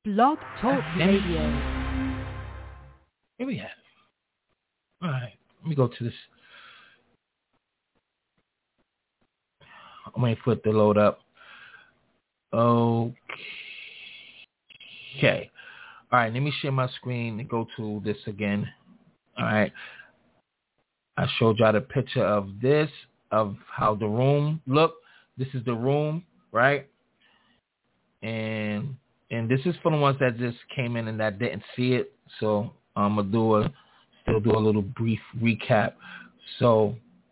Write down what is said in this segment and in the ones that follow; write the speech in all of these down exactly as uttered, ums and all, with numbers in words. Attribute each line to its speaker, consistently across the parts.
Speaker 1: Blog Talk Radio.
Speaker 2: Here we have it. All right, let me go to this. I'm waiting for it to load up. Okay. All right, let me share my screen and go to this again. All right. I showed y'all the picture of this, of how the room looked. This is the room, right? And and this is for the ones that just came in and that didn't see it. So I'm gonna do a still do a little brief recap. So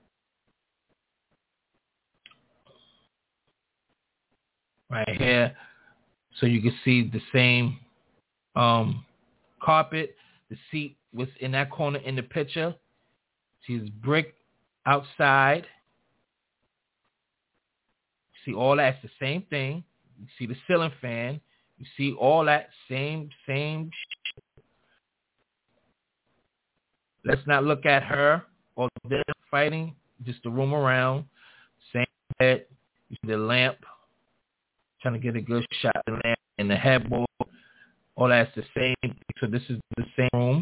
Speaker 2: right here, so you can see the same um, carpet. The seat was in that corner in the picture. She's brick outside. See all that's the same thing. You see the ceiling fan. You see all that same, same shit. Let's not look at her or them fighting. Just the room around. Same bed. You see the lamp. Trying to get a good shot of the lamp and the headboard. All that's the same. So this is the same room.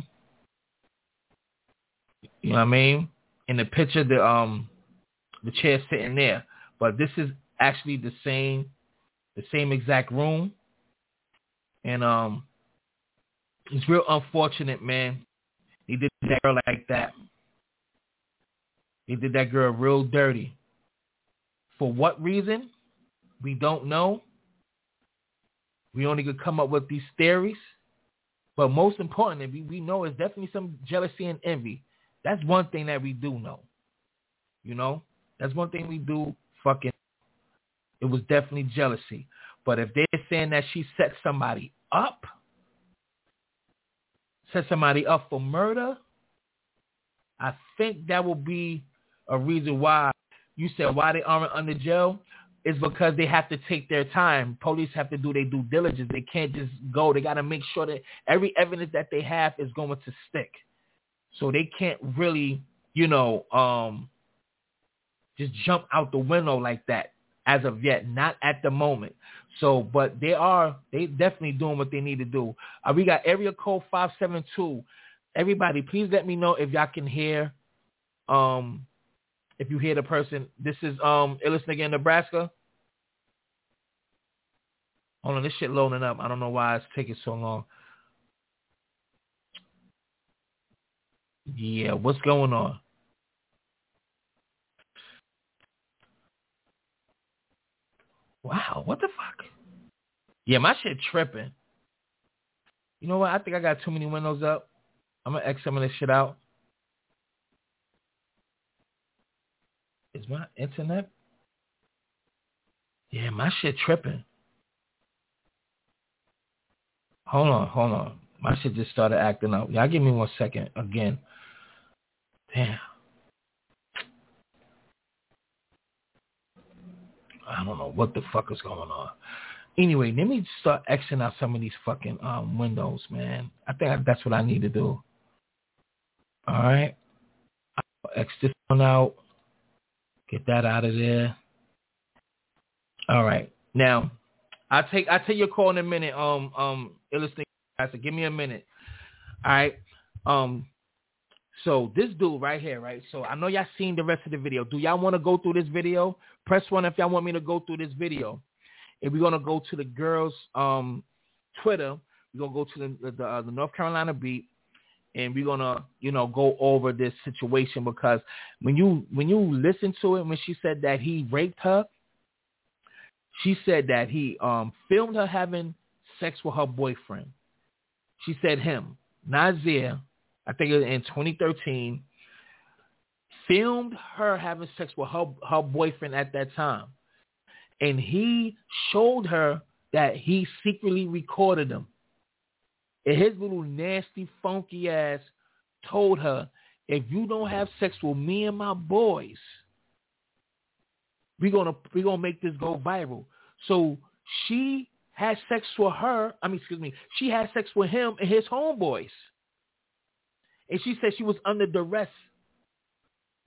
Speaker 2: You know what I mean? In the picture, the um the chair's sitting there. But this is actually the same the same exact room. And um, it's real unfortunate, man. He did that girl like that. He did that girl real dirty. For what reason? We don't know. We only could come up with these theories. But most importantly, we, we know it's definitely some jealousy and envy. That's one thing that we do know. You know? That's one thing we do fucking. It was definitely jealousy. But if they're saying that she set somebody up, set somebody up for murder, I think that will be a reason why you said why they aren't under jail is because they have to take their time. Police have to do their due diligence. They can't just go. They got to make sure that every evidence that they have is going to stick. So they can't really, you know, um, just jump out the window like that. As of yet, not at the moment. So, but they are, they definitely doing what they need to do. Uh, we got area code five seven two. Everybody, please let me know if y'all can hear, um, if you hear the person. This is um, illest nigga in Nebraska. Hold on, this shit loading up. I don't know why it's taking so long. Yeah, what's going on? Wow, what the fuck? Yeah, my shit tripping. You know what? I think I got too many windows up. I'm going to X some of this shit out. Is my internet? Yeah, my shit tripping. Hold on, hold on. My shit just started acting up. Y'all give me one second again. Damn. I don't know what the fuck is going on. Anyway, let me start Xing out some of these fucking um, windows, man. I think that's what I need to do. All right. I'll X this one out. Get that out of there. All right. Now, I'll take I'll take your call in a minute. Um, um, illustrating. I said, give me a minute. All right. Um, so this dude right here, right? So I know y'all seen the rest of the video. Do y'all want to go through this video? Press one if y'all want me to go through this video. If we're gonna go to the girls' um Twitter, we're gonna go to the the, uh, the North Carolina beat, and we're gonna you know go over this situation because when you when you listen to it, when she said that he raped her, she said that he um filmed her having sex with her boyfriend. She said him, Nazir, I think it was in twenty thirteen, filmed her having sex with her her boyfriend at that time. And he showed her that he secretly recorded them. And his little nasty, funky ass told her, if you don't have sex with me and my boys, we're gonna we're gonna make this go viral. So she had sex with her, I mean, excuse me, she had sex with him and his homeboys. And she said she was under duress.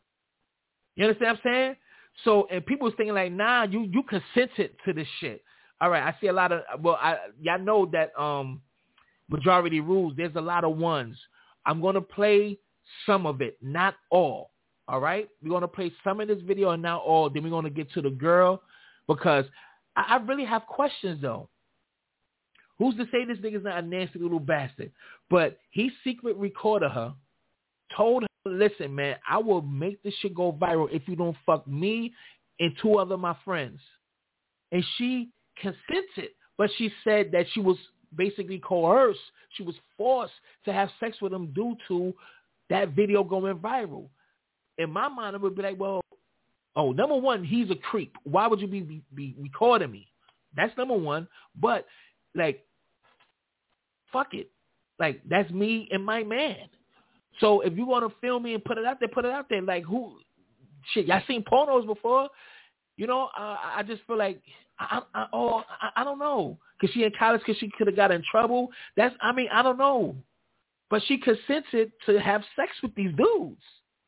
Speaker 2: You understand what I'm saying? So, and people was thinking like, nah, you, you consented to this shit. All right, I see a lot of. Well, I y'all know that um, majority rules. There's a lot of ones. I'm gonna play some of it, not all. All right, we're gonna play some of this video and not all. Then we're gonna get to the girl because I, I really have questions though. Who's to say this nigga's not a nasty little bastard? But he secret recorded her, told her, listen, man, I will make this shit go viral if you don't fuck me and two other of my friends. And she consented, but she said that she was basically coerced. She was forced to have sex with him due to that video going viral. In my mind, it would be like, well, oh, number one, he's a creep. Why would you be, be, be recording me? That's number one. But, like, fuck it. Like, that's me and my man. So if you want to film me and put it out there, put it out there. Like, who? Shit, y'all seen pornos before? You know, uh, I just feel like, I, I, oh, I, I don't know. Because she in college, because she could have got in trouble. That's, I mean, I don't know. But she consented to have sex with these dudes.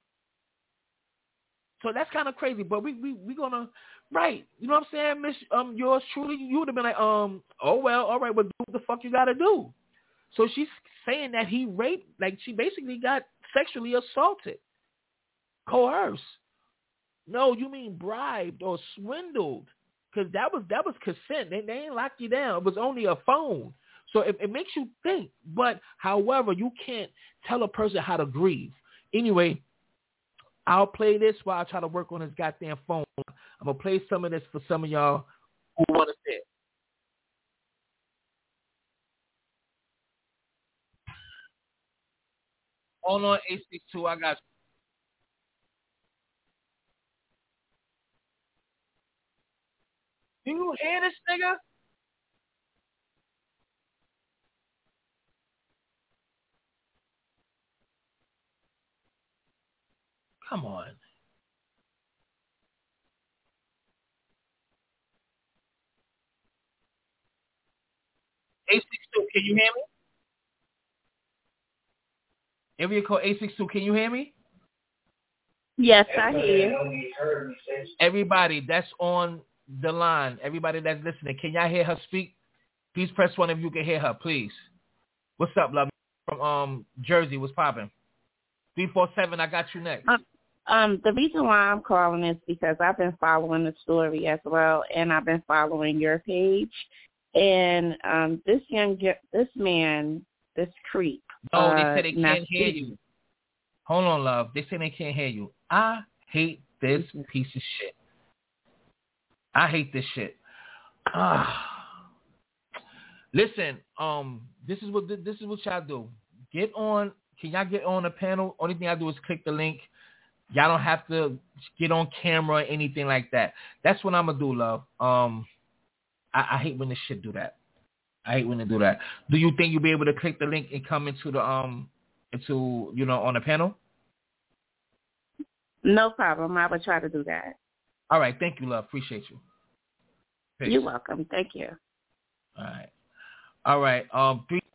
Speaker 2: So that's kind of crazy, but we we we gonna right. You know what I'm saying, Miss um yours truly. You would have been like um oh well, all right, well do what the fuck you gotta do. So she's saying that he raped, like she basically got sexually assaulted, coerced. No, you mean bribed or swindled? Because that was that was consent. They they ain't locked you down. It was only a phone. So it, it makes you think. But however, you can't tell a person how to grieve. Anyway. I'll play this while I try to work on his goddamn phone. I'm going to play some of this for some of y'all who want to see it. Hold on, eight six two, I got you. Do you hear this nigga? Come on. eight six two, can you hear me? Area code eight six two, can you hear me?
Speaker 1: Yes, I hear you.
Speaker 2: Everybody that's on the line, everybody that's listening, can y'all hear her speak? Please press one if you can hear her, please. What's up, love? From um Jersey, what's popping? three four seven, I got you next.
Speaker 1: Um, um, the reason why I'm calling is because I've been following the story as well, and I've been following your page. And um, this young, this man, this creep.
Speaker 2: No,
Speaker 1: uh,
Speaker 2: they say they can't hear you. Hold on, love. They say they can't hear you. I hate this piece of shit. I hate this shit. Ah. Listen, um, this is what this is what y'all do. Get on. Can y'all get on the panel? Only thing I do is click the link. Y'all don't have to get on camera or anything like that. That's what I'm gonna do, love. Um, I, I hate when this shit do that. I hate when they do that. Do you think you'll be able to click the link and come into the um into you know on the panel?
Speaker 1: No problem. I would try to do that.
Speaker 2: All right. Thank you, love. Appreciate you. Peace.
Speaker 1: You're welcome. Thank you.
Speaker 2: All right. All right. Um, three